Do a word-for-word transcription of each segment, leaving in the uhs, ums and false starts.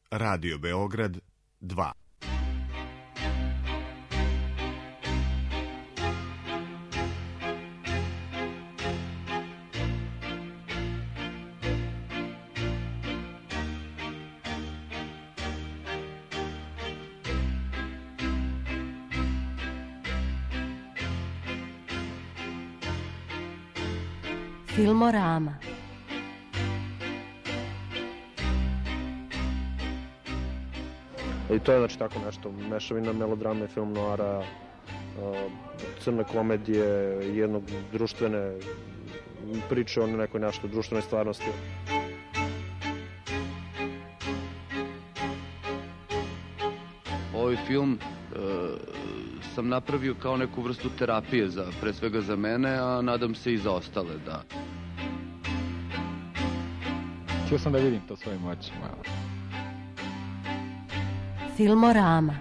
Radio Beograd dva. Filmorama. I to je znači tako nešto, mešavina melodrame, film noara, crne komedije, jednog društvene priče o nekoj nešto društvenoj stvarnosti. Ovaj film e, sam napravio kao neku vrstu terapije, za, pre svega za mene, a nadam se i za ostale, da. Htio sam da vidim to svojim očima. Filmorama.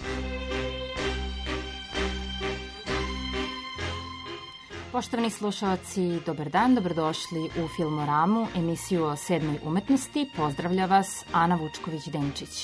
Poštovani slušalci, dobar dan, dobrodošli u Filmoramu, emisiju o sedmoj umetnosti. Pozdravlja vas Ana Vučković-Denčić.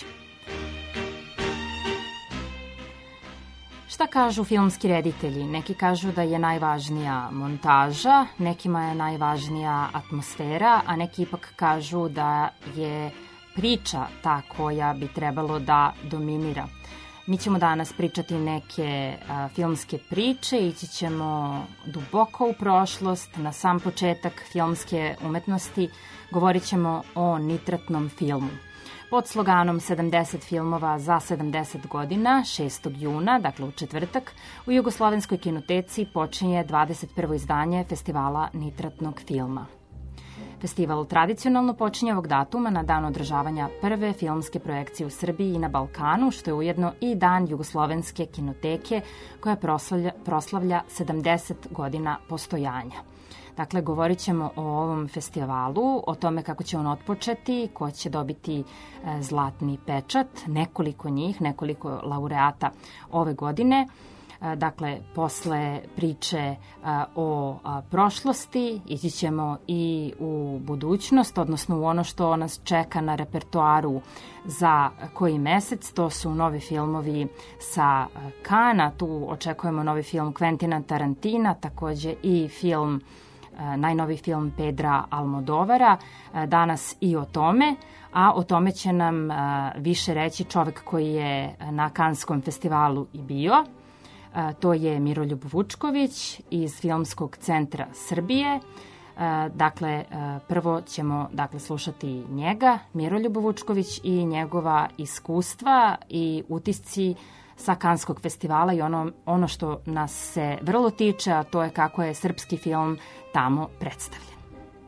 Šta kažu filmski reditelji? Neki kažu da je najvažnija montaža, nekima je najvažnija atmosfera, a neki ipak kažu da je priča ta koja bi trebalo da dominira. Mi ćemo danas pričati neke a, filmske priče, ići ćemo duboko u prošlost, na sam početak filmske umetnosti, govorit ćemo o nitratnom filmu. Pod sloganom sedamdeset filmova za sedamdeset godina, šestog juna, dakle u četvrtak, u Jugoslovenskoj kinoteci počinje dvadeset prvo izdanje festivala nitratnog filma. Festival tradicionalno počinje ovog datuma na dan održavanja prve filmske projekcije u Srbiji i na Balkanu, što je ujedno i dan Jugoslovenske kinoteke koja proslavlja, proslavlja sedamdeset godina postojanja. Dakle, govorit ćemo o ovom festivalu, o tome kako će on otpočeti, ko će dobiti e, zlatni pečat, nekoliko njih, nekoliko laureata ove godine. E, dakle, posle priče e, o a, prošlosti ići ćemo i u budućnost, odnosno u ono što nas čeka na repertoaru za koji mesec. To su novi filmovi sa Kana, tu očekujemo novi film Quentina Tarantina, takođe i film najnoviji film Pedra Almodovara, danas i o tome, a o tome će nam više reći čovek koji je na Kanskom festivalu i bio. To je Miroljub Vučković iz Filmskog centra Srbije. Dakle, prvo ćemo dakle, slušati njega, Miroljuba Vučković, i njegova iskustva i utisci sa Kanskog festivala i ono, ono što nas se vrlo tiče, a to je kako je srpski film tamo predstavljen.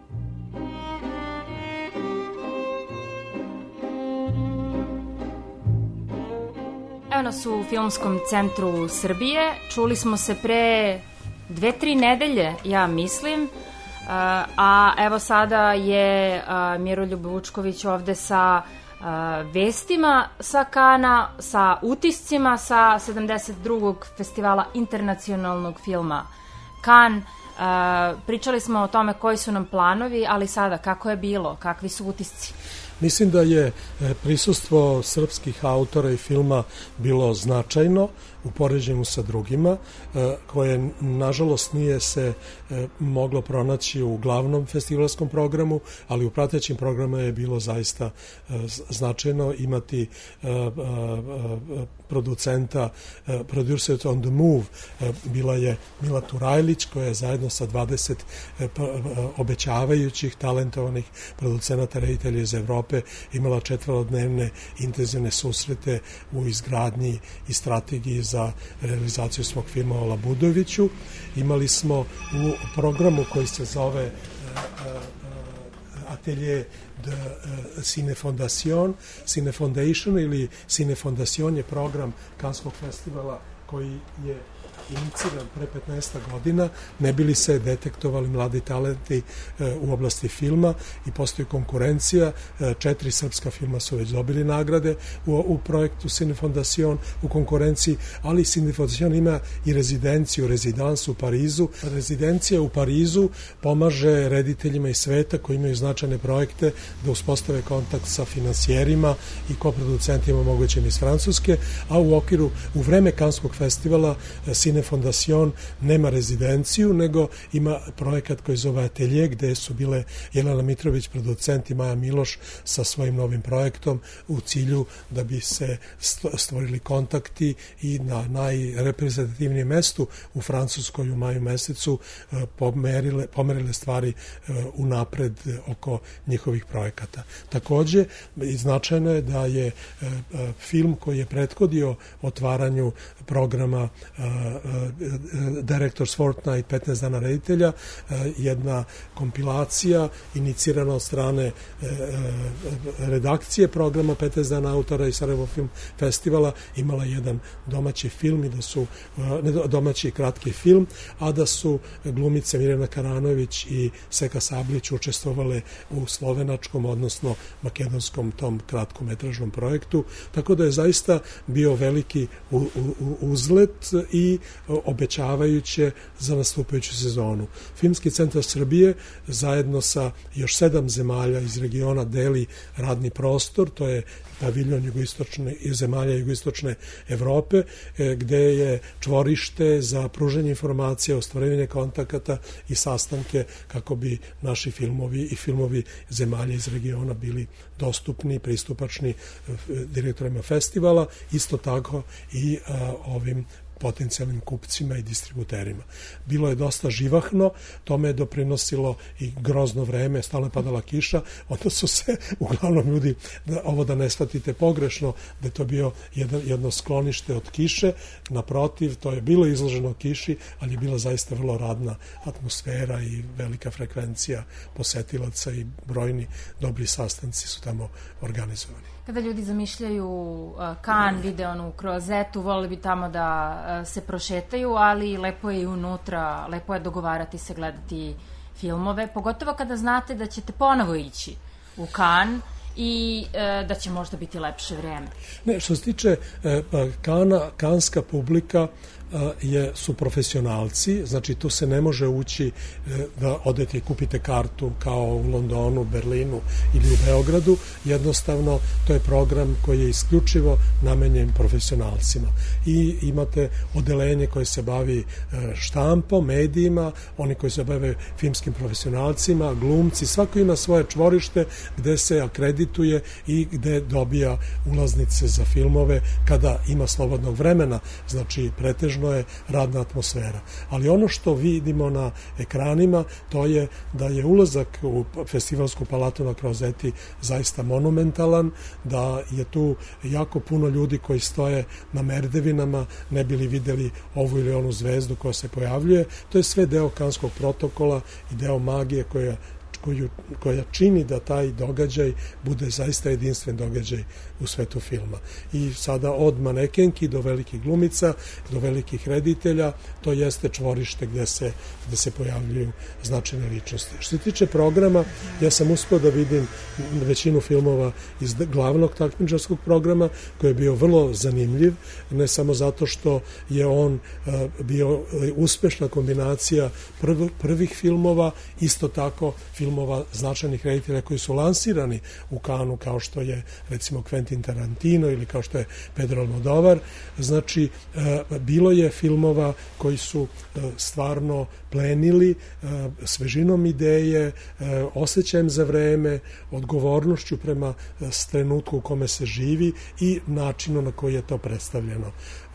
Evo nas u Filmskom centru Srbije. Čuli smo se pre dve, tri nedelje, ja mislim, a evo sada je Miroljub Vučković ovde sa vestima sa Kana, sa utiscima sa sedamdeset drugog festivala internacionalnog filma Kan. Pričali smo o tome koji su nam planovi, ali sada kako je bilo, kakvi su utisci? Mislim da je prisustvo srpskih autora i filma bilo značajno u poređenju sa drugima, koje nažalost nije se moglo pronaći u glavnom festivalskom programu, ali u pratećim programima je bilo zaista značajno imati producenta, producer on the move, bila je Mila Turajlić, koja je zajedno sa dvadeset obećavajućih, talentovanih producenata, reditelja iz Evrope imala četvorodnevne intenzivne susrete u izgradnji i strategiji za realizaciju svog filma o Labudoviću. Imali smo u programu koji se zove Atelier de Cine Fondation, Cine Foundation ili Cine Fondation je program Kanskog festivala koji je iniciran pre petnaest godina, ne bili se detektovali mladi talenti u oblasti filma i postoji konkurencija. Četiri srpska filma su već dobili nagrade u, u projektu Cinefondacion u konkurenciji, ali Cinefondacion ima i rezidenciju, rezidansu u Parizu. Rezidencija u Parizu pomaže rediteljima iz sveta koji imaju značajne projekte da uspostave kontakt sa financijerima i koproducentima mogućim iz Francuske, a u okviru, u vreme Kanskog festivala Cinefondacion nema rezidenciju, nego ima projekat koji zove Atelje, gde su bile Jelena Mitrović, producent, i Maja Miloš sa svojim novim projektom u cilju da bi se stvorili kontakti i na najreprezentativnijem mestu u Francuskoj u maju mesecu pomerile, pomerile stvari unapred oko njihovih projekata. Takođe, značajno je da je film koji je prethodio otvaranju programa Director's Fortnight petnaest dana reditelja, jedna kompilacija inicirana od strane redakcije programa petnaest dana autora i Sarajevo Film Festivala, imala jedan domaći film i da su domaći kratki film, a da su glumice Mirjana Karanović i Seka Sablić učestvovale u slovenačkom, odnosno makedonskom tom kratkometražnom projektu, tako da je zaista bio veliki u, u, uzlet i obećavajuće za nastupajuću sezonu. Filmski centar Srbije zajedno sa još sedam zemalja iz regiona deli radni prostor, to je paviljon jugoistočne i zemalja jugoistočne Evrope, gde je čvorište za pružanje informacija, ostvarivanje kontakata i sastanke kako bi naši filmovi i filmovi zemalja iz regiona bili dostupni, pristupačni direktorima festivala, isto tako i a, ovim potencijalnim kupcima i distributerima. Bilo je dosta živahno, tome je doprinosilo i grozno vreme, stalno je padala kiša, onda su se uglavnom ljudi, da, ovo da ne shvatite pogrešno, da je to bio jedan, jedno sklonište od kiše, naprotiv, to je bilo izloženo kiši, ali je bila zaista vrlo radna atmosfera i velika frekvencija posetilaca i brojni dobri sastanci su tamo organizovani. Kada ljudi zamišljaju Kan, vide onu krozetu, volili bi tamo da se prošetaju, ali lepo je i unutra, lepo je dogovarati se, gledati filmove, pogotovo kada znate da ćete ponovo ići u Kan i e, da će možda biti lepše vreme. Ne, što se tiče e, Kana, kanska publika je, su profesionalci, znači tu se ne može ući da odete i kupite kartu kao u Londonu, Berlinu ili u Beogradu, jednostavno to je program koji je isključivo namenjen profesionalcima i imate odelenje koje se bavi štampom, medijima, oni koji se bave filmskim profesionalcima, glumci, svako ima svoje čvorište gde se akredituje i gde dobija ulaznice za filmove kada ima slobodnog vremena, znači pretežno je radna atmosfera. Ali ono što vidimo na ekranima, to je da je ulazak u festivalsku palatu na Krozeti zaista monumentalan, da je tu jako puno ljudi koji stoje na merdevinama, ne bili videli ovu ili onu zvezdu koja se pojavljuje. To je sve deo kanskog protokola i deo magije koja Koju, koja čini da taj događaj bude zaista jedinstven događaj u svetu filma. I sada od manekenki do velikih glumica, do velikih reditelja, to jeste čvorište gde se, gde se pojavljuju značajne ličnosti. Što se tiče programa, ja sam uspeo da vidim većinu filmova iz glavnog takmičarskog programa, koji je bio vrlo zanimljiv, ne samo zato što je on bio uspešna kombinacija prv, prvih filmova, isto tako filmova značajnih reditelja koji su lansirani u Kanu, kao što je recimo Quentin Tarantino ili kao što je Pedro Almodovar. Znači, bilo je filmova koji su stvarno plenili svežinom ideje, osjećajem za vreme, odgovornošću prema trenutku u kome se živi i načinu na koji je to predstavljeno.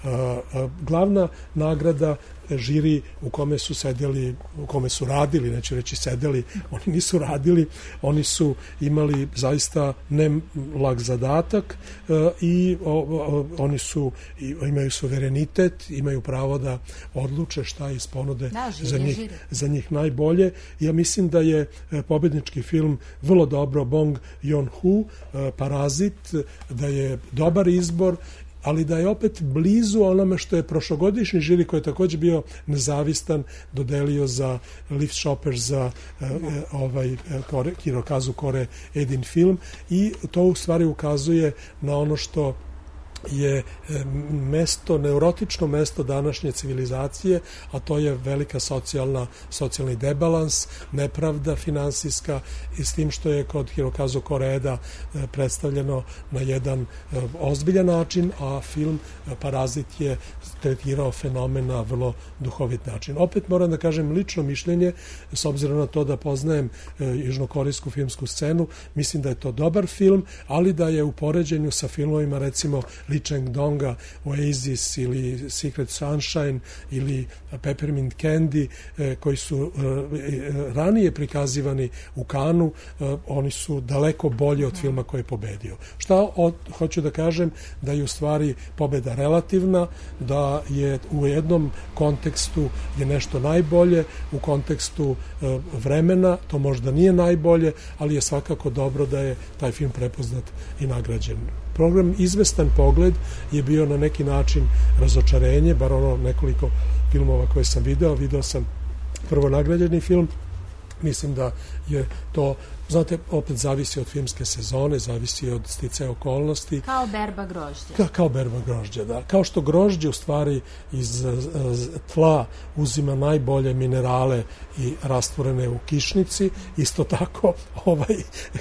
Glavna nagrada žiri u kome su sedeli, u kome su radili, neću reći sedeli, oni nisu radili, oni su imali zaista ne lag zadatak i oni su, imaju suverenitet, imaju pravo da odluče šta iz ponude da, žiri, za, njih, za njih najbolje. Ja mislim da je pobednički film vrlo dobro, Bong Joon-ho, Parazit, da je dobar izbor ali da je opet blizu onome što je prošlogodišnji žiri, koji je takođe bio nezavistan, dodelio za Lift Shoppers, za uh, ovaj Kore, Hirokazu Kore Edin film, i to u stvari ukazuje na ono što je mesto, neurotično mesto današnje civilizacije, a to je velika socijalna, socijalni debalans, nepravda finansijska, i s tim što je kod Hirokazu Koreeda predstavljeno na jedan ozbiljan način, a film Parazit je tretirao fenomen na vrlo duhovit način. Opet moram da kažem lično mišljenje, s obzirom na to da poznajem južnokorejsku filmsku scenu, mislim da je to dobar film, ali da je u poređenju sa filmovima recimo Lee Chang-donga, Oasis ili Secret Sunshine ili Peppermint Candy, koji su ranije prikazivani u Kanu, oni su daleko bolji od filma koji je pobedio. Šta od, hoću da kažem? Da je u stvari pobeda relativna, da je u jednom kontekstu je nešto najbolje, u kontekstu vremena to možda nije najbolje, ali je svakako dobro da je taj film prepoznat i nagrađen. Program Izvestan pogled je bio na neki način razočarenje, bar ono nekoliko filmova koje sam video. Video sam prvo nagrađeni film, mislim da je to, znate, opet zavisi od filmske sezone, zavisi od sticaja okolnosti. Kao berba grožđa. Ka, kao berba grožđa, da. Kao što grožđe u stvari iz tla uzima najbolje minerale i rastvorene u kišnici, isto tako ovaj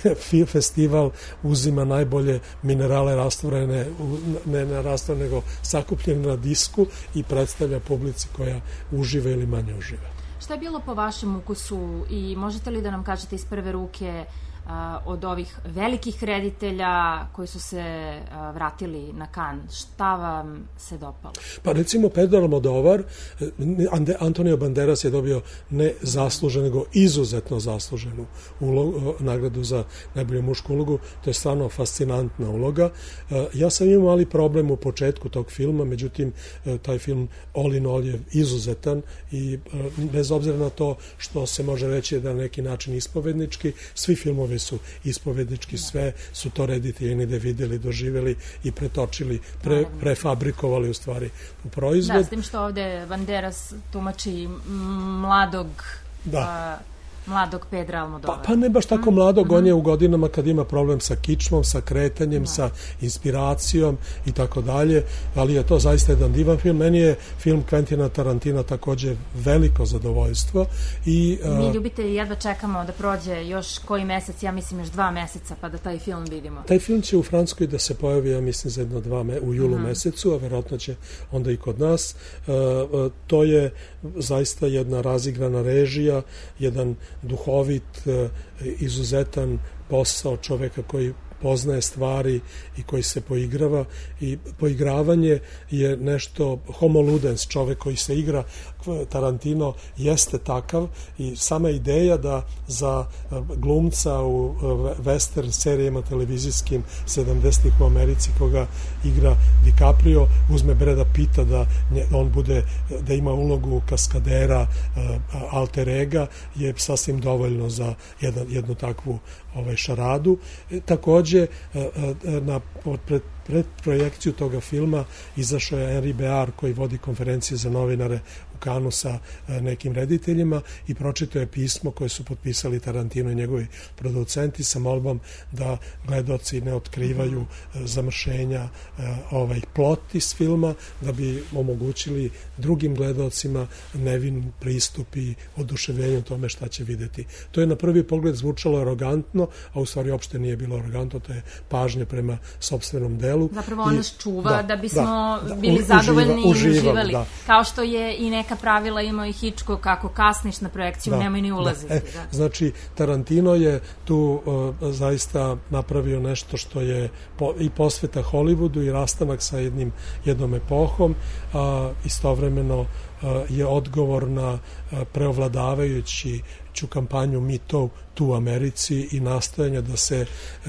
festival uzima najbolje minerale rastvorene, ne na rastvorene, nego sakupljene na disku i predstavlja publici koja uživa ili manje uživa. Šta je bilo po vašem ukusu i možete li da nam kažete iz prve ruke a, od ovih velikih reditelja koji su se a, vratili na Kan, šta vam se dopalo? Pa recimo Pedro Almodovar, Antonio Banderas je dobio ne zasluženu, nego izuzetno zasluženu ulogu, nagradu za najbolju mušku ulogu. To je stvarno fascinantna uloga. Ja sam imao mali problem u početku tog filma, međutim taj film all in all je izuzetan i bez obzira na to što se može reći da na neki način ispovednički, svi filmovi su ispovednički, sve su to reditelji negde videli, doživeli i pretočili, pre, prefabrikovali u stvari u proizvod. Da, s tim što ovde Banderas tumači mladog da. A, mladog Pedra Almodovara. Pa, pa ne baš tako mladog, mm-hmm. on je u godinama kad ima problem sa kičmom, sa kretanjem, da. sa inspiracijom i tako dalje, ali je to zaista jedan divan film. Meni je film Quentina Tarantina takođe veliko zadovoljstvo. I, Mi uh, ljubitelji jedva čekamo da prođe još koji mesec, ja mislim još dva meseca, pa da taj film vidimo. Taj film će u Francuskoj da se pojavi, ja mislim, za jedno dva me, u julu mm-hmm. mesecu, a verovatno će onda i kod nas. Uh, uh, to je zaista jedna razigrana režija, jedan duhovit, izuzetan posao čoveka koji poznaje stvari i koji se poigrava, i poigravanje je nešto homo ludens, čovek koji se igra. Tarantino jeste takav i sama ideja da za glumca u western serijama televizijskim sedamdesetih u Americi koga igra DiCaprio uzme Breda Pitta da on bude, da ima ulogu kaskadera alter ega je sasvim dovoljno za jedan, jednu takvu ovaj, šaradu. E, takođe na pred, pred projekciju toga filma izašao je Henri Bear koji vodi konferencije za novinare Kanu sa nekim rediteljima i pročitao je pismo koje su potpisali Tarantino i njegovi producenti sa molbom da gledaoci ne otkrivaju zamršenja ovaj plot iz filma, da bi omogućili drugim gledaocima nevin pristup i oduševljenje u tome šta će videti. To je na prvi pogled zvučalo arogantno, a u stvari uopšte nije bilo arogantno, to je pažnja prema sopstvenom delu. Zapravo on nas čuva da, da bismo da, da, bili zadovoljni uživa, i uživali. Da. Kao što je i neka pravila imao i Hitchcock, kako kasniš na projekciju, da, nemoj ni ulaziti. Da. E, da. Znači, Tarantino je tu uh, zaista napravio nešto što je po, i posveta Hollywoodu i rastanak sa jednim, jednom epohom, a istovremeno uh, je odgovor na uh, preovladavajući ću kampanju Me Too tu u Americi i nastojanja da se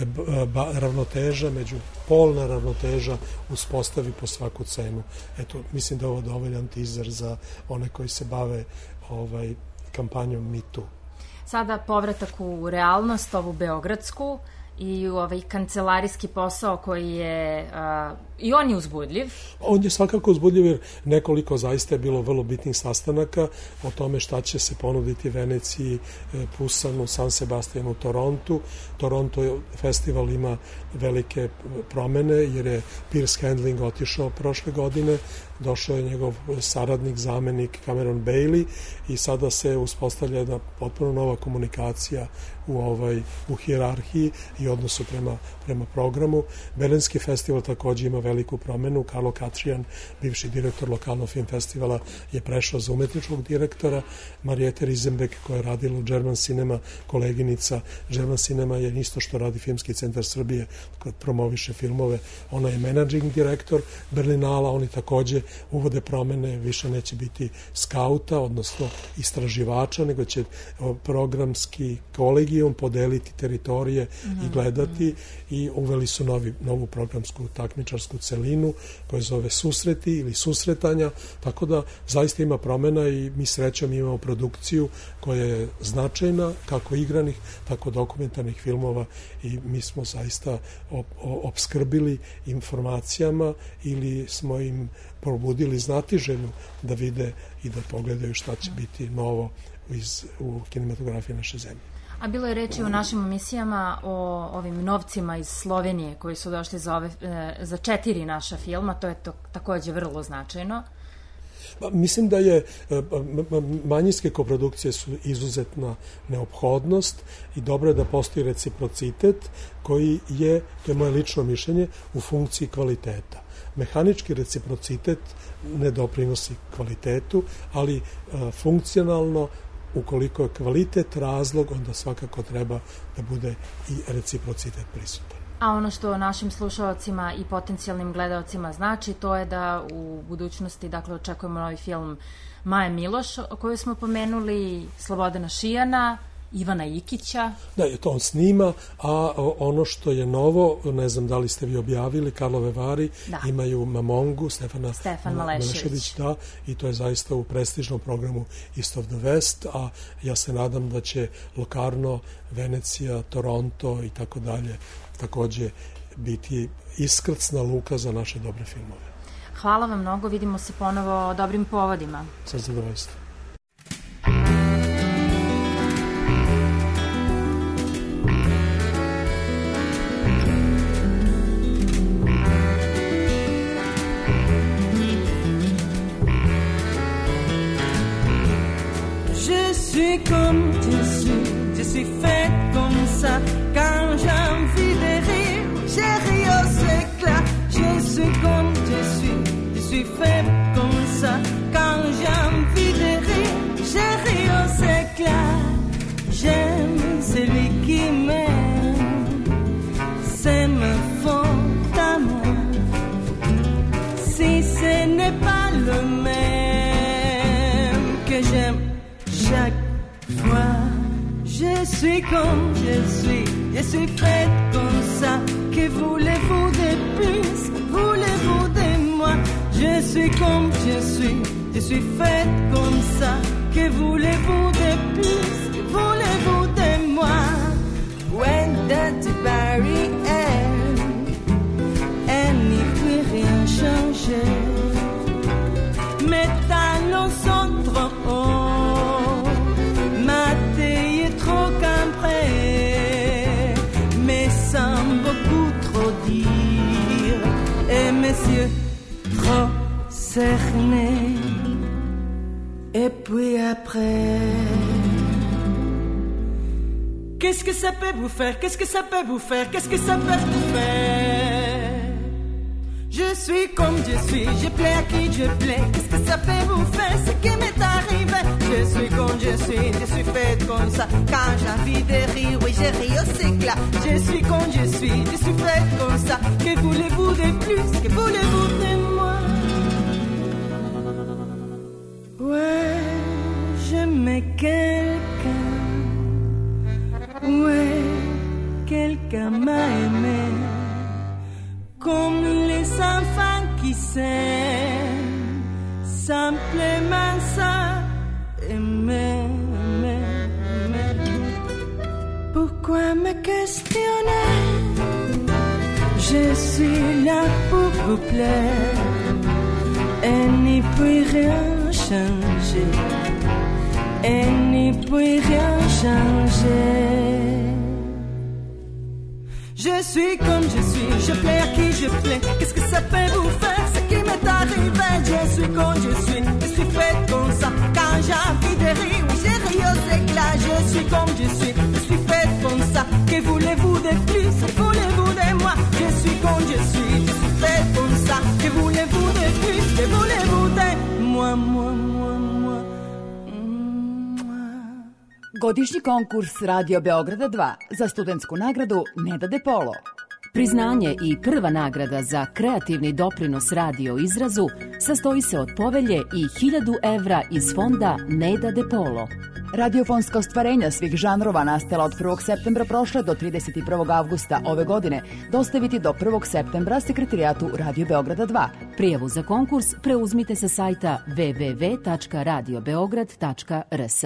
ba, ravnoteža, među polna ravnoteža uspostavi po svaku cenu. Eto, mislim da je ovo dovoljan teaser za one koji se bave ovaj, kampanjom Me Too. Sada povratak u realnost, ovu beogradsku, i ovaj kancelarijski posao koji je uh, i on je uzbudljiv. On je svakako uzbudljiv jer nekoliko zaista je bilo vrlo bitnih sastanaka o tome šta će se ponuditi Veneciji, Pusanu, San Sebastianu, Torontu. Toronto festival ima velike promene jer je Piers Handling otišao prošle godine, došao je njegov saradnik, zamenik Cameron Bailey i sada se uspostavlja jedna potpuno nova komunikacija u ovaj u hijerarhiji i odnosu prema, prema programu. Berlinski festival takođe ima veliku promenu. Carlo Catrian, bivši direktor lokalnog film festivala, je prešao za umetničkog direktora. Mariette Risenbeck, koja je radila u German Cinema, koleginica German Cinema, je isto što radi Filmski centar Srbije, koji promoviše filmove. Ona je managing direktor Berlinala. Oni takođe uvode promene, više neće biti skauta, odnosno istraživača, nego će programski kolegijum podeliti teritorije mm-hmm. i gledati i uveli su novi, novu programsku takmičarsku celinu koja zove susreti ili susretanja, tako da zaista ima promena i mi srećom imamo produkciju koja je značajna, kako igranih, tako dokumentarnih filmova i mi smo zaista opskrbili informacijama ili smo im probudili znatiželju da vide i da pogledaju šta će biti novo iz, u kinematografiji naše zemlje. A bilo je reči u našim emisijama o ovim novcima iz Slovenije koji su došli za, ove, za četiri naša filma, to je to, takođe vrlo značajno. Mislim da je manjinske koprodukcije su izuzetna neophodnost i dobro je da postoji reciprocitet koji je, to je moje lično mišljenje, u funkciji kvaliteta. Mehanički reciprocitet ne doprinosi kvalitetu, ali funkcionalno, ukoliko je kvalitet razlog, onda svakako treba da bude i reciprocitet prisutan. A ono što našim slušalcima i potencijalnim gledalcima znači, to je da u budućnosti, dakle, očekujemo novi film Maje Miloš, koju smo pomenuli, Slobodana Šijana, Ivana Ikića. Da, je to on snima, a ono što je novo, ne znam da li ste vi objavili, Karlove Vari, da. Imaju Mamongu, Stefana Stefan Malešević, da, i to je zaista u prestižnom programu East of the West, a ja se nadam da će Locarno, Venecija, Toronto i tako dalje takođe biti iskrcna luka za naše dobre filmove. Hvala vam mnogo, vidimo se ponovo dobrim povodima. Sa zadovoljstvom. Je suis comme tu suis, je suis faite comme ça. Quand j'ai envie de rire, je ris aux éclats. Je suis comme je suis, je suis faite comme ça. Quand j'ai envie de rire, je ris aux éclats. J'aime celui qui m'aime, c'est me fond à moi. Si ce n'est pas le même que j'aime chaque fois. Je suis comme je suis, je suis faite comme ça. Que voulez-vous de plus? Voulez-vous de moi? Je suis comme je suis, je suis faite comme ça. Que voulez-vous de plus? Voulez-vous de moi? When that Barry end, elle n'y peut rien changer. Mes talons sont trop hauts, ma taille est trop cambrée, mais sans beaucoup trop dire, et mes yeux trop cernés. Et puis après, qu'est-ce que ça peut vous faire? Qu'est-ce que ça peut vous faire? Qu'est-ce que ça peut vous faire? Je suis comme je suis, je plais à qui je plais. Qu'est-ce que ça peut vous faire? Ce qui m'est arrivé. Je suis comme je suis, je suis faite comme ça. Quand j'ai envie de rire, oui, je ris au éclat. Je suis comme je suis, je suis faite comme ça. Que voulez-vous de plus? Que voulez-vous de moi? Ouais, j'aimais quelqu'un. Ouais, quelqu'un m'a aimé. Comme les enfants qui s'aiment, simplement ça, aimer, aimer, aimer. Pourquoi me questionner? je suis là pour vous plaire et n'y puis rien changer, et n'y puis rien changer. Je suis comme je suis, je plais à qui je plais. Qu'est-ce que ça peut vous faire, ce qui m'est arrivé? Je suis comme je suis, je suis faite comme ça. Quand j'ai envie de rire, oui, j'ai ri aux éclats. Je suis comme je suis, je suis faite comme ça. Que voulez-vous de plus, que voulez-vous de moi? Je suis comme je suis, je suis faite comme ça. Que voulez-vous de plus, que voulez-vous de moi, moi, moi, moi, moi. Godišnji konkurs Radio Beograda dva za studentsku nagradu Neda De Polo. Priznanje i prva nagrada za kreativni doprinos radio izrazu sastoji se od povelje i hiljadu evra iz fonda Neda De Polo. Radiofonska ostvarenja svih žanrova nastala od prvog septembra prošle do trideset prvog avgusta ove godine dostaviti do prvog septembra sekretarijatu Radio Beograda dva. Prijavu za konkurs preuzmite sa sajta w w w tačka radio beograd tačka r s.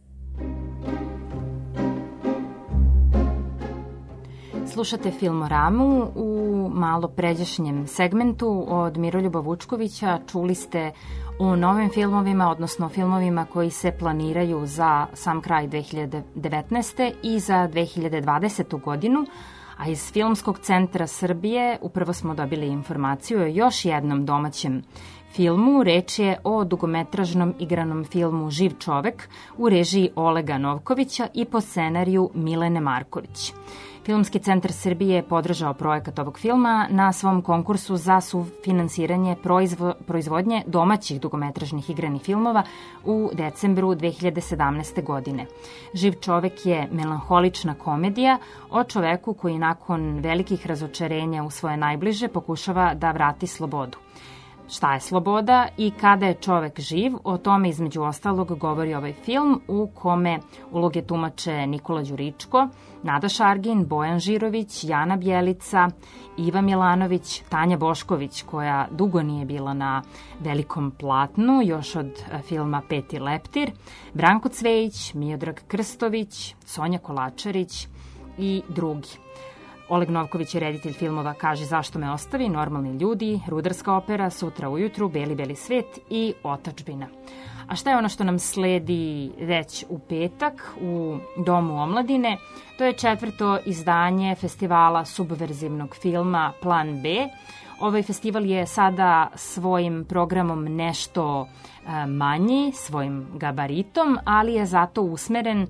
Slušate Filmoramu. U malo pređašnjem segmentu od Miroljuba Vučkovića čuli ste o novim filmovima, odnosno filmovima koji se planiraju za sam kraj dve hiljade devetnaeste. i za dve hiljade dvadesetu. godinu, a iz Filmskog centra Srbije upravo smo dobili informaciju o još jednom domaćem filmu. Reč je o dugometražnom igranom filmu Živ čovek u režiji Olega Novkovića i po scenariju Milene Marković. Filmski centar Srbije je podržao projekat ovog filma na svom konkursu za sufinansiranje proizvo, proizvodnje domaćih dugometražnih igranih filmova u decembru dve hiljade sedamnaeste. godine. Živ čovek je melanholična komedija o čoveku koji nakon velikih razočarenja u svoje najbliže pokušava da vrati slobodu. Šta je sloboda i kada je čovek živ, o tome između ostalog govori ovaj film u kome uloge tumače Nikola Đuričko, Nada Šargin, Bojan Žirović, Jana Bjelica, Iva Milanović, Tanja Bošković, koja dugo nije bila na velikom platnu, još od filma Peti leptir, Branko Cvejić, Miodrag Krstović, Sonja Kolačarić i drugi. Oleg Novković je reditelj filmova Kaži zašto me ostavi, Normalni ljudi, Rudarska opera, Sutra ujutru, Beli beli svet i Otadžbina. A šta je ono što nam sledi već u petak u Domu omladine? To je četvrto izdanje festivala subverzivnog filma Plan B. Ovaj festival je sada svojim programom nešto manji, svojim gabaritom, ali je zato usmeren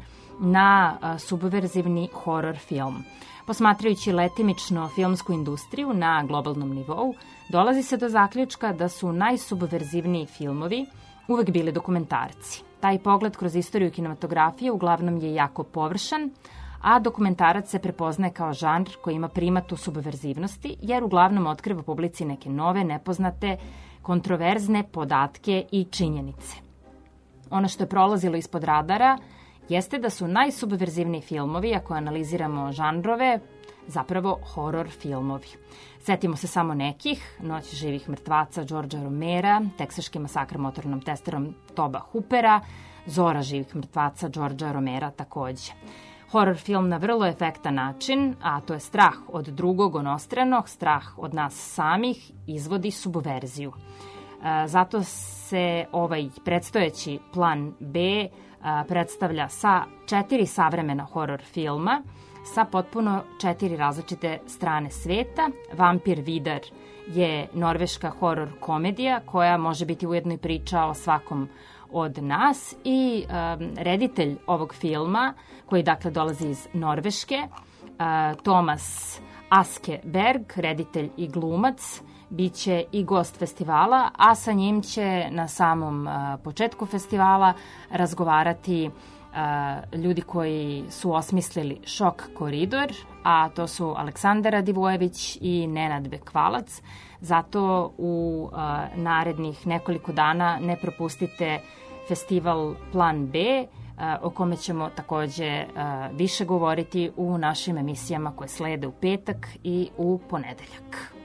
na subverzivni horor film. Posmatrajući letimično filmsku industriju na globalnom nivou, dolazi se do zaključka da su najsubverzivniji filmovi uvek bili dokumentarci. Taj pogled kroz istoriju kinematografije uglavnom je jako površan, a dokumentarac se prepoznaje kao žanr koji ima primat u subverzivnosti, jer uglavnom otkriva publici neke nove, nepoznate, kontroverzne podatke i činjenice. Ono što je prolazilo ispod radara jeste da su najsubverzivniji filmovi, ako analiziramo žanrove, zapravo horor filmovi. Setimo se samo nekih: Noć živih mrtvaca Đorđa Romera, Teksaški masakr motornom testerom Toba Hoopera, Zora živih mrtvaca Đorđa Romera takođe. Horor film na vrlo efektan način, a to je strah od drugog onostranog, strah od nas samih, izvodi subverziju. Zato se ovaj predstojeći Plan B predstavlja sa četiri savremena horor filma, sa potpuno četiri različite strane sveta. Vampir Vidar je norveška horor komedija koja može biti ujedno i priča o svakom od nas i um, reditelj ovog filma, koji dakle dolazi iz Norveške, uh, Tomas Aske Berg, reditelj i glumac, biće i gost festivala, a sa njim će na samom uh, početku festivala razgovarati uh, ljudi koji su osmislili Šok koridor, a to su Aleksandar Radivojević i Nenad Bekvalac. Zato u uh, narednih nekoliko dana ne propustite festival Plan B, uh, o kome ćemo takođe uh, više govoriti u našim emisijama koje slede u petak i u ponedeljak.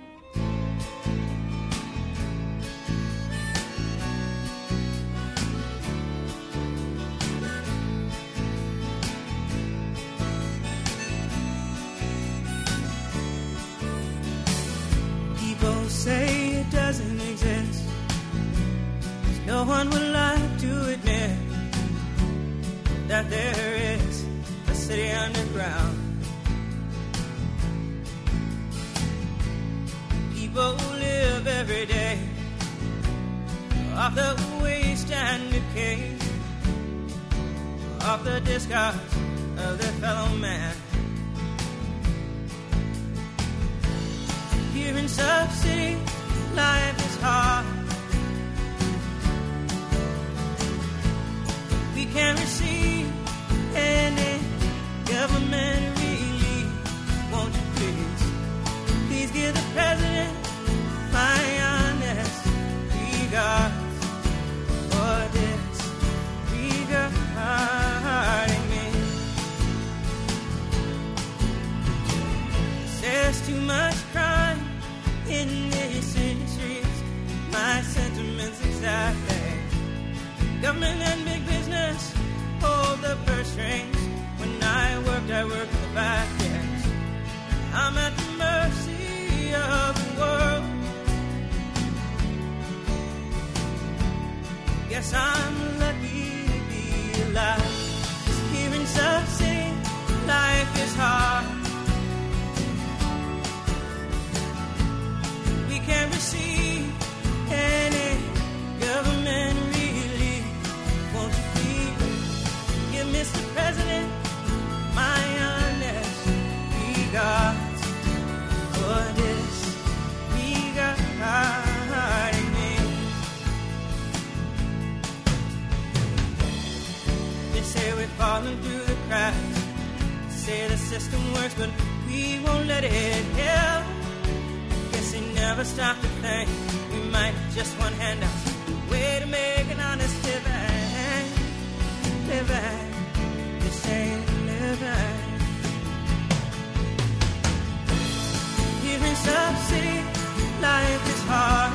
People say it doesn't exist. No one would like to admit that there is a city underground. People live every day off the waste and decay, off the discards of their fellow man. Here in Sub City, life is hard. We can't receive any government relief. Won't you please, please give the president my honest regards for this regarding me. There's too much crime in these industries, my sentiments exactly. Government and big business hold the purse strings. When I worked, I worked in the back ends. I'm at the mercy of the world. Guess I'm lucky to be alive. 'Cause here in Sub City, life is hard. We can't receive any government relief. Won't you please give Mister President my honest regards for this regarding me. They say we're falling through the cracks. They say the system works, but we won't let it help. Guess they never stop to think we might just one handout, way to make an honest living, living. They say living. Here in Sub City, life is hard.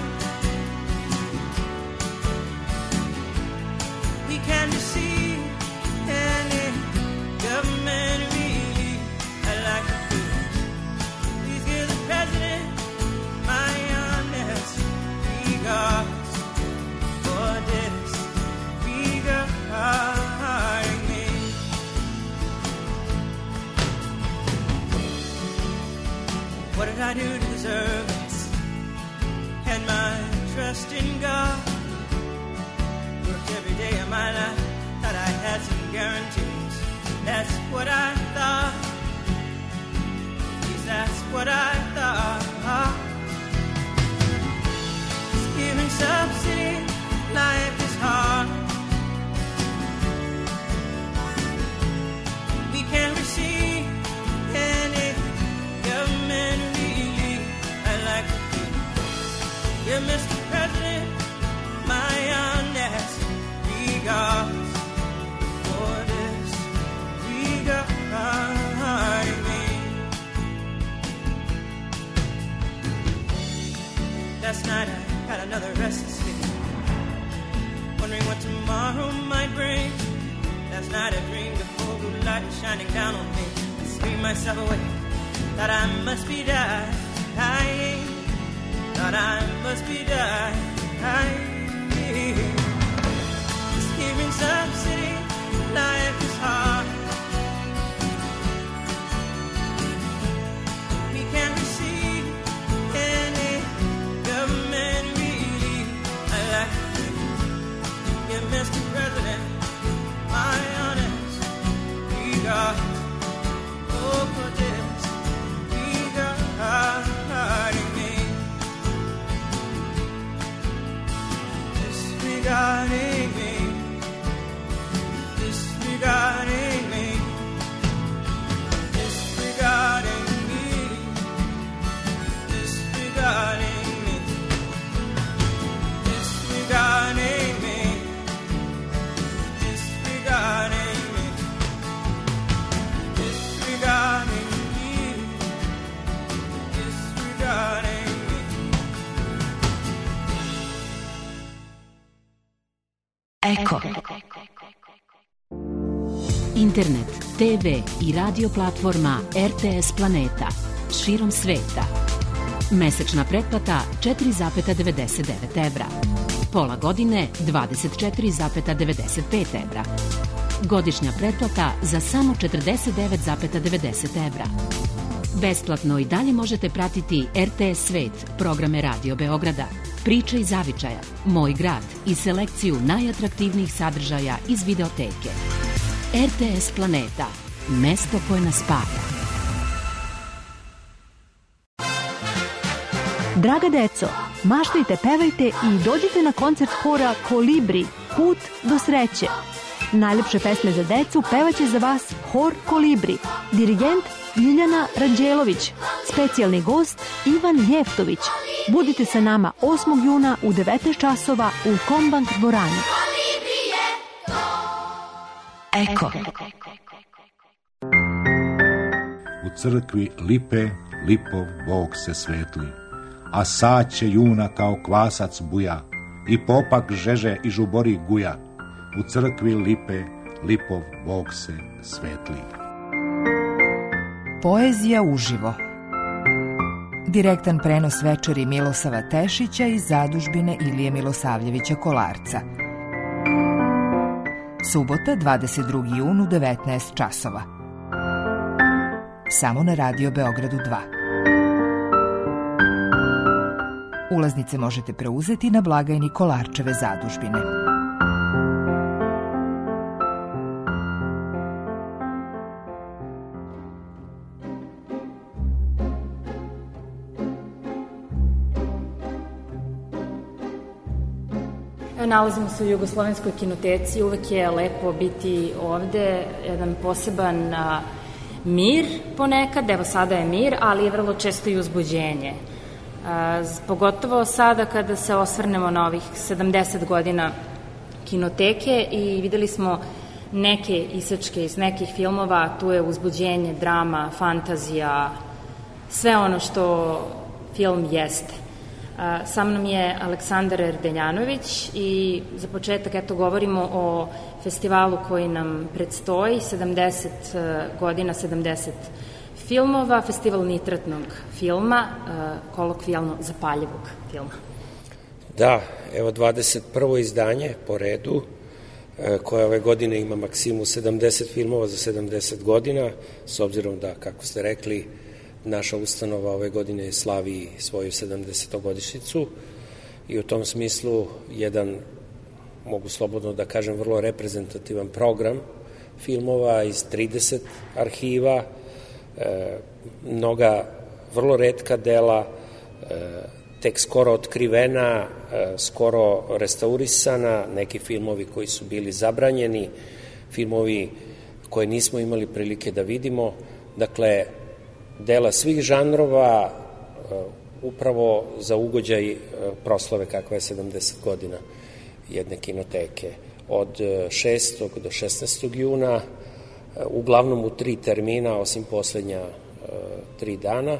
We can't receive any government relief. I'd like to please, please give the president my honest regards for this regarding me. What did I do to deserve this? Had my trust in God. Worked every day of my life, thought I had some guarantees. That's what I thought. Yes, that's what I thought. Here in Sub City, life is hard. We can't receive any government relief. I'd like to give Mister President my honest regards for this regarding me. Last night I had another restless sleep, wondering what tomorrow might bring. Last night I dreamed of full blue light shining down on me. I screamed myself awake, thought I must be dying. Thought I must be dying. Here in Sub City, life is hard. We can't receive any government relief. I'd like to give Mister President my honest regards. Oh, for this regarding me. Disregarding me. Disregarding me. Disregarding me. Disregarding me. Disregarding me. Disregarding me. Disregarding me. Disregarding me. Eko. Internet, te ve i radio platforma R T S Planeta širom sveta. Mesečna pretplata četiri zarez devedeset devet evra. Pola godine dvadeset četiri zarez devedeset pet evra. Godišnja pretplata za samo četrdeset devet zarez devedeset evra. Besplatno i dalje možete pratiti er te es Svet, programe Radio Beograda, Priče iz zavičaja, Moj grad i selekciju najatraktivnijih sadržaja iz videoteke. er te es Planeta, mesto koje nas spaja. Draga deco, maštajte, pevajte i dođite na koncert hora Kolibri, Put do sreće. Najlepše pesme za decu pevaće za vas hor Kolibri, dirigent Ljiljana Ranđelović, specijalni gost Ivan Jeftović. Budite sa nama osmog juna u devetnaest časova u Kombank dvorani. Eko. U crkvi lipe, lipov Bog se svetli, a saće juna kao kvasac buja, i popak žeže i žubori guja. U crkvi lipe, lipov Bog se svetli. Poezija uživo. Direktan prenos večeri Milosava Tešića iz zadužbine Ilije Milosavljevića Kolarca. Subota, dvadeset drugi jun u devetnaest časova. Samo na Radio Beogradu dva. Ulaznice možete preuzeti na blagajni Kolarčeve zadužbine. Nalazimo se u Jugoslovenskoj kinoteci, uvek je lepo biti ovde, jedan poseban a, mir ponekad, evo sada je mir, ali je vrlo često i uzbuđenje. A, pogotovo sada kada se osvrnemo na ovih sedamdeset godina kinoteke i videli smo neke isečke iz nekih filmova, tu je uzbuđenje, drama, fantazija, sve ono što film jeste. Sa mnom je Aleksandar Erdeljanović i za početak eto govorimo o festivalu koji nam predstoji, sedamdeset godina, sedamdeset filmova, festival nitratnog filma, kolokvijalno zapaljivog filma. Da, evo dvadeset prvo izdanje po redu, koje ove godine ima maksimu sedamdeset filmova za sedamdeset godina, s obzirom da, kako ste rekli, naša ustanova ove godine slavi svoju sedamdesetogodišnjicu i u tom smislu jedan, mogu slobodno da kažem, vrlo reprezentativan program filmova iz trideset arhiva, e, mnoga vrlo retka dela, e, tek skoro otkrivena, e, skoro restaurisana, neki filmovi koji su bili zabranjeni, filmovi koje nismo imali prilike da vidimo, dakle, dela svih žanrova, upravo za ugođaj proslave kakva je sedamdeset godina jedne kinoteke. Od šestog do šesnaestog juna, uglavnom u tri termina, osim poslednja tri dana.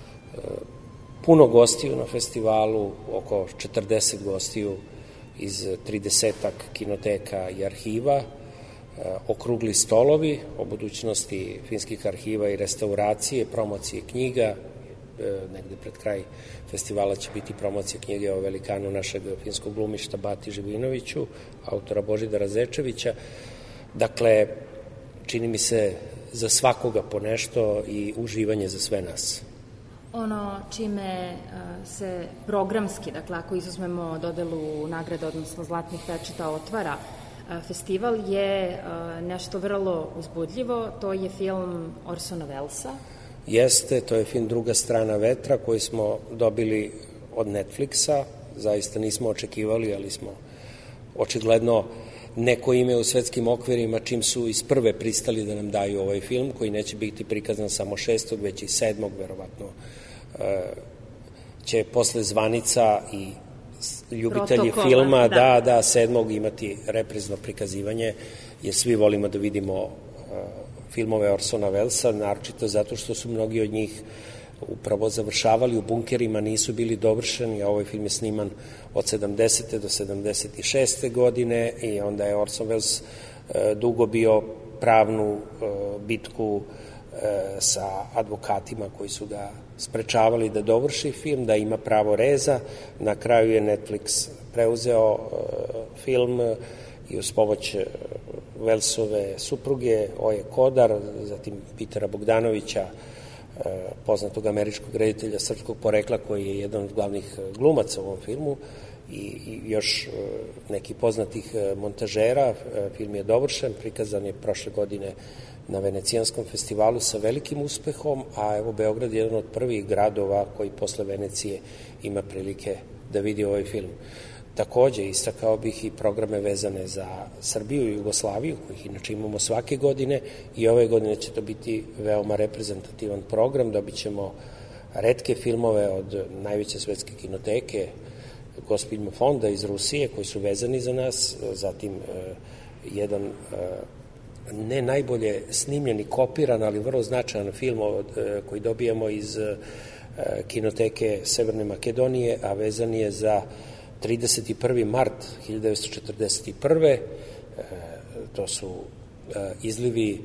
Puno gostiju na festivalu, oko četrdeset gostiju iz tridesetak kinoteka i arhiva, okrugli stolovi o budućnosti finskih arhiva i restauracije, promocije knjiga, negde pred kraj festivala će biti promocija knjige o velikanu našeg finskog glumišta Bati Živinoviću, autora Božidara Zečevića. Dakle, čini mi se za svakoga po nešto i uživanje za sve nas. Ono čime se programski, dakle ako izuzmemo dodelu nagrada, odnosno zlatnih pečata, otvara festival je nešto vrlo uzbudljivo, to je film Orsona Wellesa. Jeste, to je film Druga strana vetra koji smo dobili od Netflixa, zaista nismo očekivali, ali smo očigledno neko ime u svetskim okvirima čim su iz prve pristali da nam daju ovaj film koji neće biti prikazan samo šestog, već i sedmog, verovatno će posle zvanica i ljubitelji Protokola, filma, da. da, da, sedmog imati reprizno prikazivanje, jer svi volimo da vidimo uh, filmove Orsona Wellesa, naročito zato što su mnogi od njih upravo završavali u bunkerima, nisu bili dovršeni, a ovaj film je sniman od sedamdesete do sedamdeset šeste godine i onda je Orson Welles uh, dugo bio pravnu uh, bitku uh, sa advokatima koji su ga sprečavali da dovrši film, da ima pravo reza. Na kraju je Netflix preuzeo uh, film i uz pomoć uh, Wellsove supruge Oje Kodar, zatim Pitera Bogdanovića, uh, poznatog američkog reditelja srpskog porekla koji je jedan od glavnih glumaca u ovom filmu, i, i još uh, nekih poznatih uh, montažera. Uh, film je dovršen, prikazan je prošle godine na Venecijanskom festivalu sa velikim uspehom, a evo Beograd je jedan od prvih gradova koji posle Venecije ima prilike da vidi ovaj film. Takođe, istakao bih i programe vezane za Srbiju i Jugoslaviju, kojih inače imamo svake godine, i ove godine će to biti veoma reprezentativan program. Dobit ćemo retke filmove od najveće svetske kinoteke Gospiljmo fonda iz Rusije, koji su vezani za nas, zatim jedan ne najbolje snimljen i kopiran, ali vrlo značajan film koji dobijamo iz kinoteke Severne Makedonije, a vezan je za trideset prvi mart hiljadu devetsto četrdeset prve. To su izlivi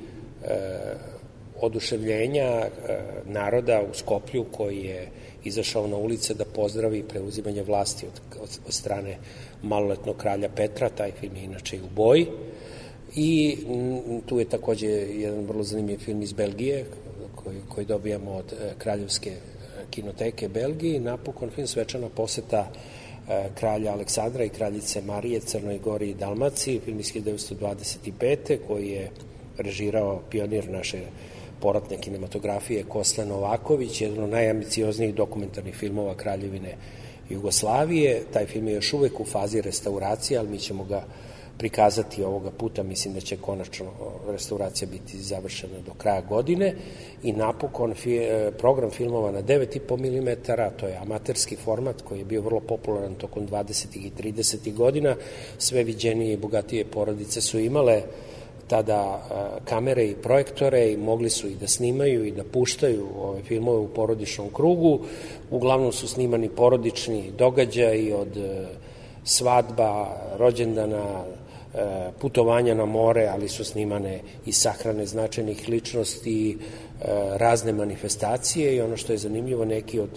oduševljenja naroda u Skoplju koji je izašao na ulice da pozdravi preuzimanje vlasti od, od, od strane maloletnog kralja Petra. Taj film je inače i u boji. I tu je takođe jedan vrlo zanimljiv film iz Belgije koji, koji dobijamo od Kraljevske kinoteke Belgije. I napokon film Svečana poseta kralja Aleksandra i kraljice Marije Crnoj Gori i Dalmaciji, film iz hiljadu devetsto dvadeset pete. koji je režirao pionir naše poratne kinematografije Kostan Novaković, jedan od najambicioznijih dokumentarnih filmova Kraljevine Jugoslavije. Taj film je još uvek u fazi restauracije, ali mi ćemo ga prikazati ovoga puta. Mislim da će konačno restauracija biti završena do kraja godine. I napokon program filmova na devet i po milimetara, to je amaterski format koji je bio vrlo popularan tokom dvadesetih i tridesetih godina. Sve viđenije i bogatije porodice su imale tada kamere i projektore i mogli su i da snimaju i da puštaju ove filmove u porodičnom krugu. Uglavnom su snimani porodični događaji od svadba, rođendana, putovanja na more, ali su snimane i sahrane značajnih ličnosti, razne manifestacije. I ono što je zanimljivo, neki od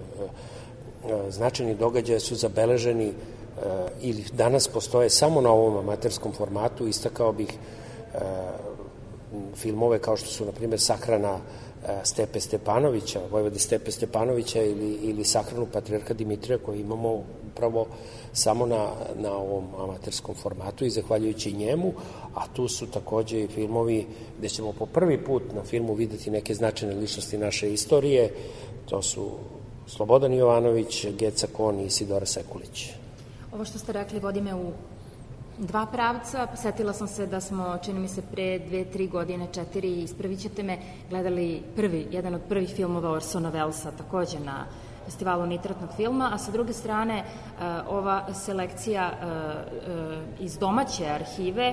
značajnih događaja su zabeleženi ili danas postoje samo na ovom amaterskom formatu. Istakao bih filmove kao što su, na primjer, sahrana Stepe Stepanovića, Vojvode Stepe Stepanovića ili, ili sahranu Patrijarha Dimitrija, koju imamo upravo samo na, na ovom amaterskom formatu i zahvaljujući njemu. A tu su takođe i filmovi gde ćemo po prvi put na filmu videti neke značajne ličnosti naše istorije. To su Slobodan Jovanović, Geca Kon i Isidora Sekulić. Ovo što ste rekli vodi me u dva pravca. Setila sam se da smo, čini mi se, pre dve, tri godine, četiri, ispravit ćete me, gledali prvi, jedan od prvih filmova Orsona Wellesa, takođe na festivalu nitratnog filma, a sa druge strane ova selekcija iz domaće arhive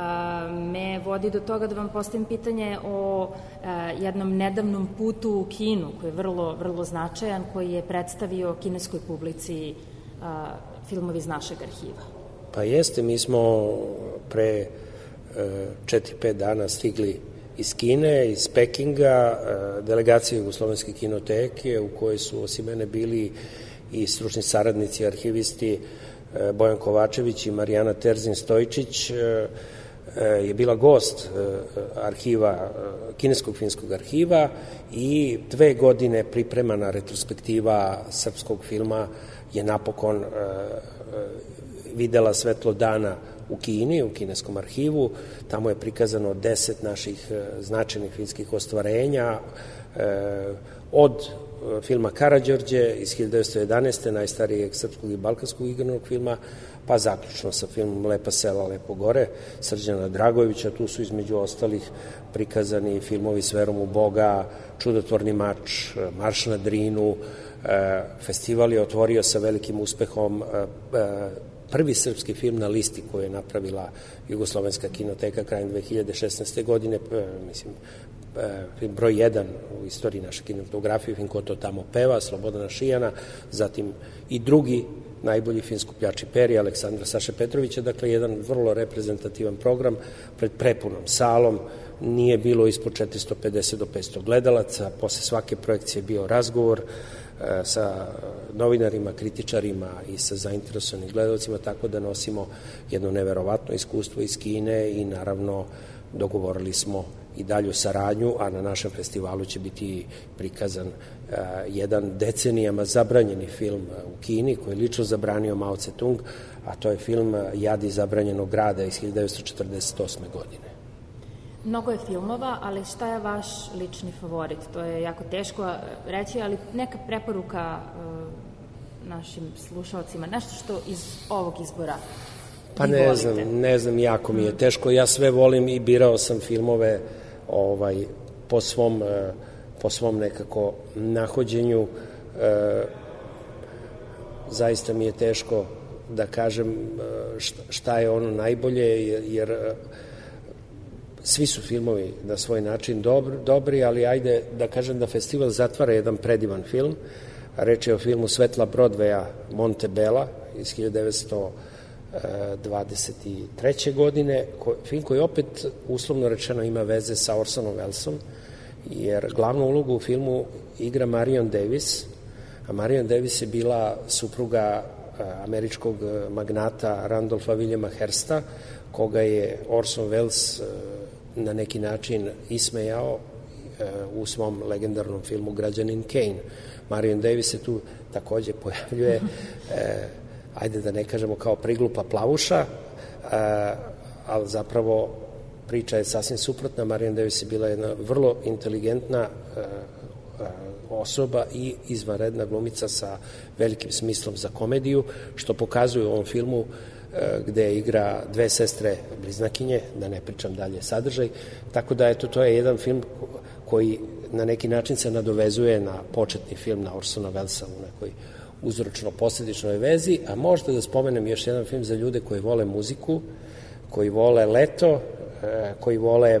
me vodi do toga da vam postavim pitanje o jednom nedavnom putu u Kinu, koji je vrlo, vrlo značajan, koji je predstavio kineskoj publici filmovi iz našeg arhiva. Pa jeste, mi smo pre četiri pet dana stigli iz Kine, iz Pekinga, delegacije Jugoslovenske kinoteke, u kojoj su osim mene bili i stručni saradnici, arhivisti Bojan Kovačević i Marijana Terzin-Stojčić, je bila gost arhiva, kineskog finskog arhiva, i dve godine pripremana retrospektiva srpskog filma je napokon videla svetlo dana u Kini, u kineskom arhivu. Tamo je prikazano deset naših značajnih filmskih ostvarenja, od filma Karađorđe iz hiljadu devetsto jedanaeste. najstarijeg srpskog i balkanskog igranog filma, pa zaključno sa filmom Lepa sela, lepo gore, Srđana Dragojevića. Tu su između ostalih prikazani filmovi S verom u Boga, Čudotvorni mač, Marš na Drinu. Festival je otvorio sa velikim uspehom prvi srpski film na listi koju je napravila Jugoslovenska kinoteka krajem dve hiljade šesnaeste. godine, mislim, film broj jedan u istoriji naše kinematografije, film Ko to tamo peva, Slobodana Šijana, zatim i drugi najbolji film Skupljači peri Aleksandra Saše Petrovića, dakle jedan vrlo reprezentativan program pred prepunom salom, nije bilo ispod četiristo pedeset do petsto gledalaca, posle svake projekcije je bio razgovor e, sa novinarima, kritičarima i sa zainteresovanim gledalcima, tako da nosimo jedno neverovatno iskustvo iz Kine i naravno dogovorili smo i dalju saradnju, a na našem festivalu će biti prikazan uh, jedan decenijama zabranjeni film u Kini, koji je lično zabranio Mao Tse-tung, a to je film Jadi zabranjenog grada iz hiljadu devetsto četrdeset osme. godine. Mnogo je filmova, ali šta je vaš lični favorit? To je jako teško reći, ali neka preporuka uh, našim slušalcima, nešto što iz ovog izbora Pa ne znam, ne znam, jako mi je teško. Ja sve volim i birao sam filmove ovaj, po svom, po svom nekako nahođenju. E, zaista mi je teško da kažem šta je ono najbolje, jer, jer svi su filmovi na svoj način dobri, dobri, ali ajde da kažem da festival zatvara jedan predivan film. Reč je o filmu Svetla Brodveja Montebella iz hiljadu devetsto dvadeset treće. godine, film koji opet uslovno rečeno ima veze sa Orsonom Wellesom, jer glavnu ulogu u filmu igra Marion Davis, a Marion Davis je bila supruga američkog magnata Randolpha Williama Hearsta, koga je Orson Welles na neki način ismejao u svom legendarnom filmu Građanin Kane. Marion Davis se tu takođe pojavljuje ajde da ne kažemo kao priglupa plavuša, ali zapravo priča je sasvim suprotna. Marion Davis je bila jedna vrlo inteligentna osoba i izvanredna glumica sa velikim smislom za komediju, što pokazuje u ovom filmu gde igra dve sestre bliznakinje, da ne pričam dalje sadržaj. Tako da, eto, to je jedan film koji na neki način se nadovezuje na početni film na Orsona Wellesa u nekoj uzročno-posledičnoj vezi, a možda da spomenem još jedan film za ljude koji vole muziku, koji vole leto, koji vole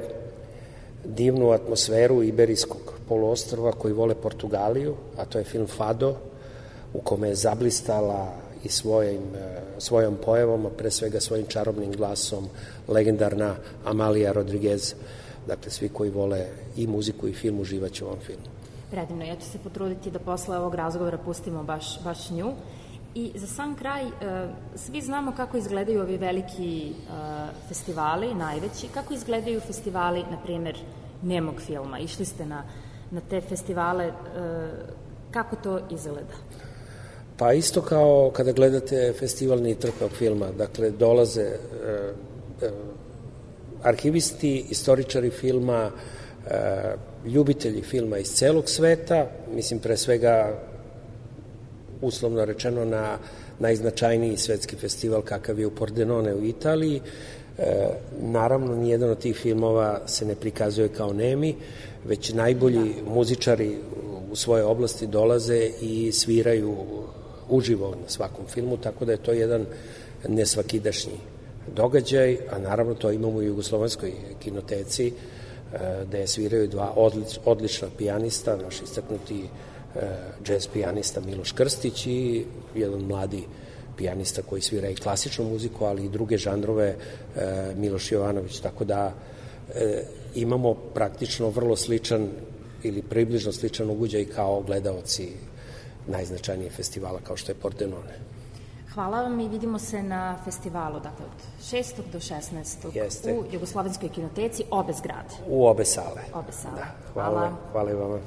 divnu atmosferu Iberijskog poluostrva, koji vole Portugaliju, a to je film Fado, u kome je zablistala i svojim, svojom pojavom, a pre svega svojim čarobnim glasom, legendarna Amalija Rodriguez. Dakle, svi koji vole i muziku i film uživaće u ovom filmu. Predivno, ja ću se potruditi da posle ovog razgovora pustimo baš, baš nju. I za sam kraj, svi znamo kako izgledaju ovi veliki festivali, najveći. Kako izgledaju festivali, na primjer, nemog filma? Išli ste na, na te festivale, kako to izgleda? Pa isto kao kada gledate festival Nitrpog filma, dakle, dolaze e, e, arhivisti, istoričari filma, e, ljubitelji filma iz celog sveta, mislim pre svega uslovno rečeno na najznačajniji svetski festival kakav je u Pordenone u Italiji. E, naravno, nijedan od tih filmova se ne prikazuje kao nemi, već najbolji muzičari u svojoj oblasti dolaze i sviraju uživo na svakom filmu, tako da je to jedan nesvakidašnji događaj, a naravno to imamo u Jugoslovenskoj kinoteci, gde sviraju dva odlična pijanista, naš istaknuti džez pijanista Miloš Krstić i jedan mladi pijanista koji svira i klasičnu muziku, ali i druge žanrove, Miloš Jovanović, tako da imamo praktično vrlo sličan ili približno sličan ugođaj kao gledaoci najznačajnijih festivala kao što je Pordenone. Hvala vam i vidimo se na festivalu, dakle od šestog do šesnaestog Jeste. u Jugoslovenskoj kinoteci, obe zgrade. U obe sale. Obe sale. Da, hvala. Hvala, hvala i vama.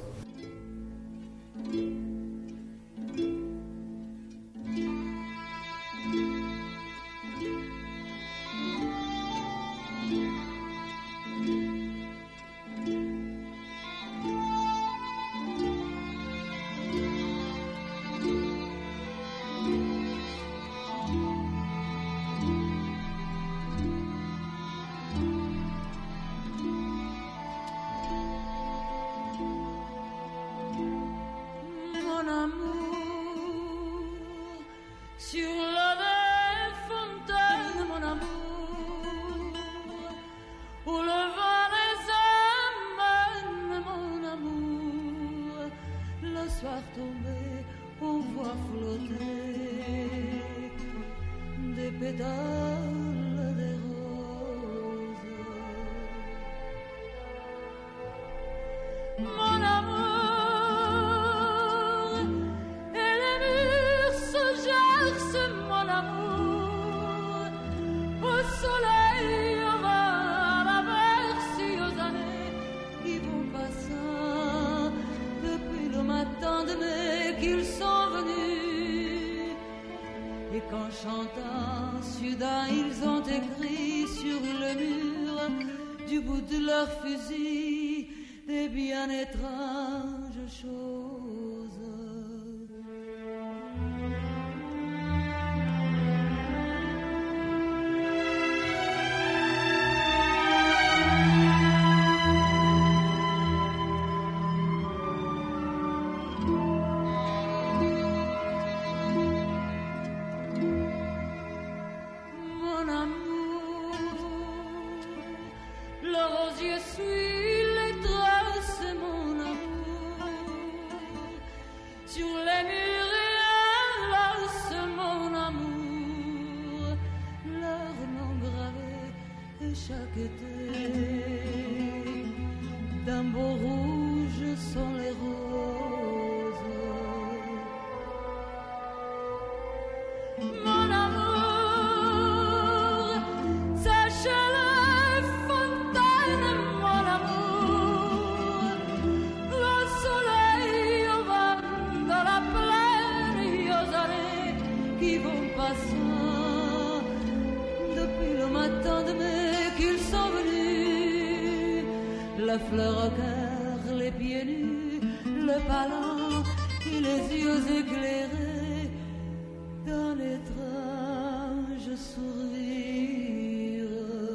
pétales des roses. Mon amour, et les murs se gercent, mon amour, au soleil, au vent, à la merci aux années qui vont passant depuis le matin de mai qu'ils sont venus. Et qu'en chantant, soudain, ils ont écrit sur le mur du bout de leur fusil des bien étranges choses. Mon amour, le rosier suit les traces, mon amour, sur les murs et enlace, mon amour, leur nom gravé et chaque été d'un beau rouge sont les roses. Mon amour, sèche les fontaines, mon amour, le soleil au vent, dans la plaine et aux allées qui vont passant depuis le matin de mai qu'ils sont venus. La fleur au cœur, les pieds nus, le ballon et les yeux éclairés d'un étrange sourire.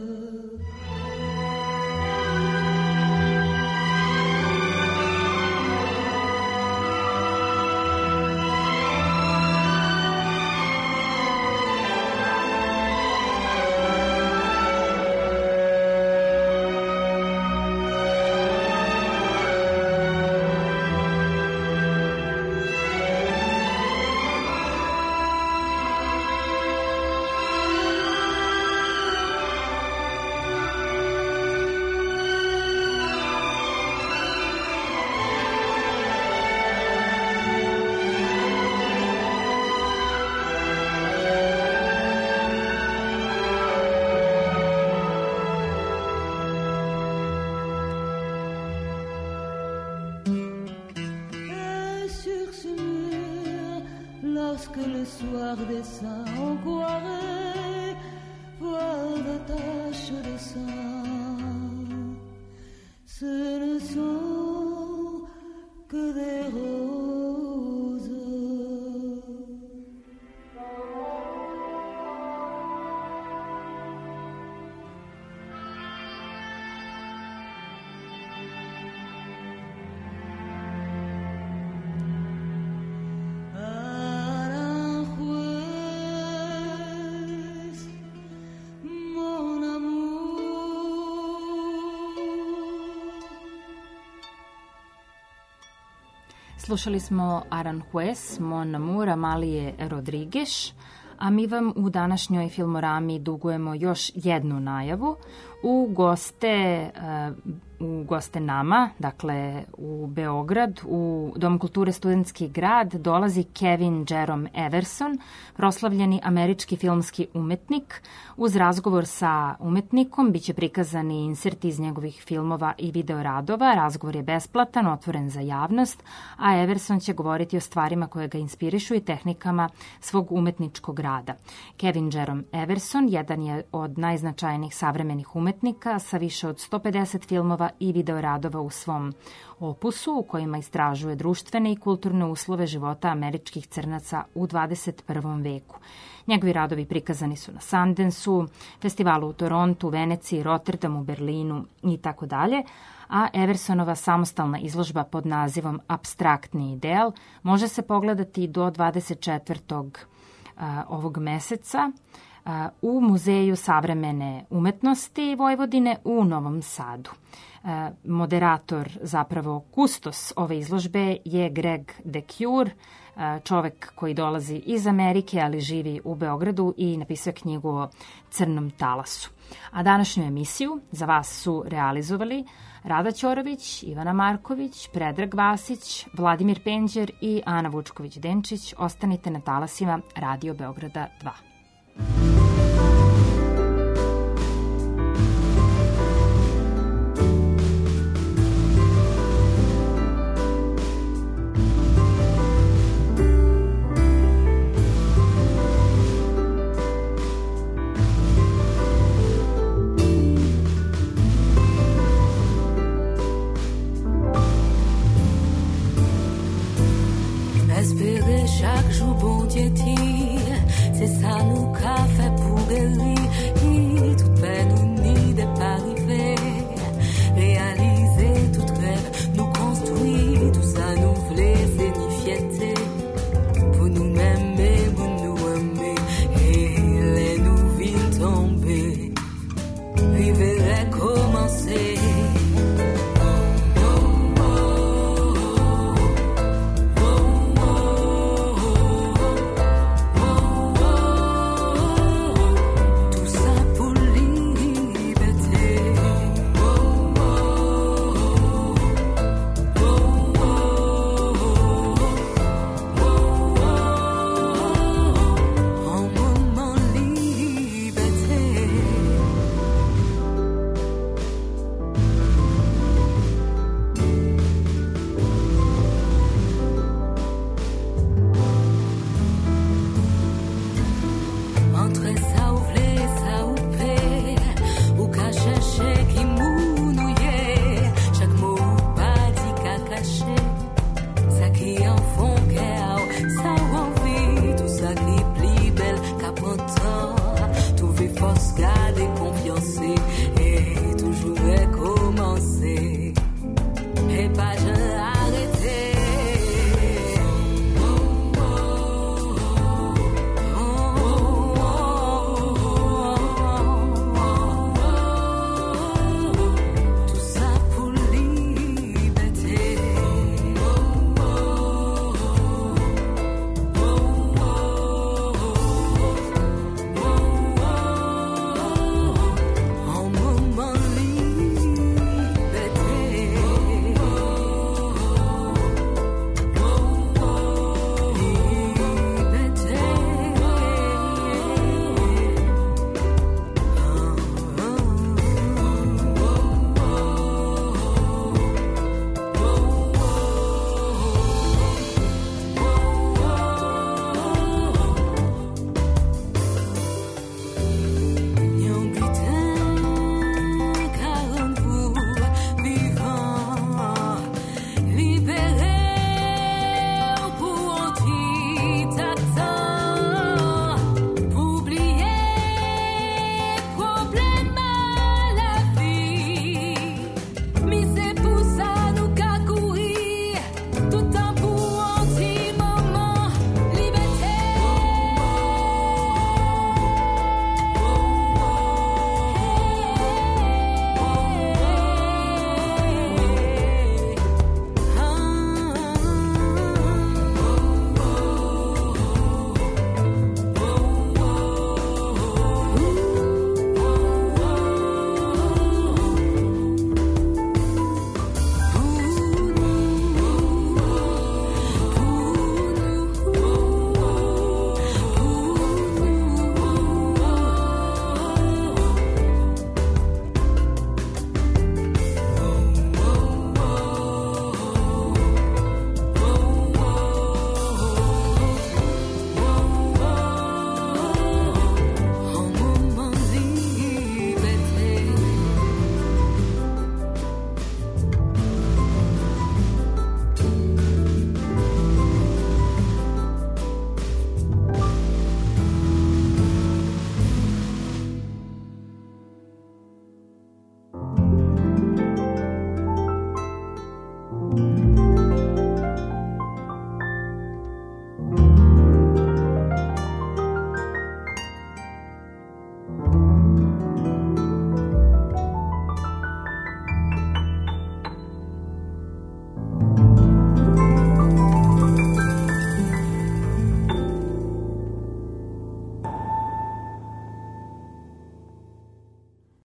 Et sur ce mur, lorsque le soir descend, on croirait voir des taches de sang. Ce ne sont que des roses. Aranjuez, mon amour. Slušali smo Aranjuez, Mon Amour, Amalije Rodriguez, a mi vam u današnjoj Filmorami dugujemo još jednu najavu. U goste, u goste nama, dakle u Beograd, u Dom kulture Studentski grad, dolazi Kevin Jerome Everson, proslavljeni američki filmski umetnik. Uz razgovor sa umetnikom biće prikazani inserti iz njegovih filmova i videoradova. Razgovor je besplatan, otvoren za javnost, a Everson će govoriti o stvarima koje ga inspirišu i tehnikama svog umetničkog rada. Kevin Jerome Everson jedan je od najznačajnijih savremenih umetnika sa više od sto pedeset filmova i videoradova u svom opusu u kojima istražuje društvene i kulturne uslove života američkih crnaca u dvadeset prvom veku. Njegovi radovi prikazani su na Sundanceu, festivalu u Torontu, Veneciji, Rotterdamu, Berlinu i tako dalje, a Eversonova samostalna izložba pod nazivom Apstraktni ideal može se pogledati do dvadeset četvrtog ovog meseca u Muzeju savremene umetnosti Vojvodine u Novom Sadu. Moderator, zapravo kustos ove izložbe je Greg DeCure, čovek koji dolazi iz Amerike, ali živi u Beogradu i napisao knjigu o Crnom talasu. A današnju emisiju za vas su realizovali Rada Ćorović, Ivana Marković, Predrag Vasić, Vladimir Penđer i Ana Vučković-Denčić. Ostanite na talasima Radio Beograda dva. Chaque jour, bon Dieu tire, c'est ça nous qu'a fait pour guérir.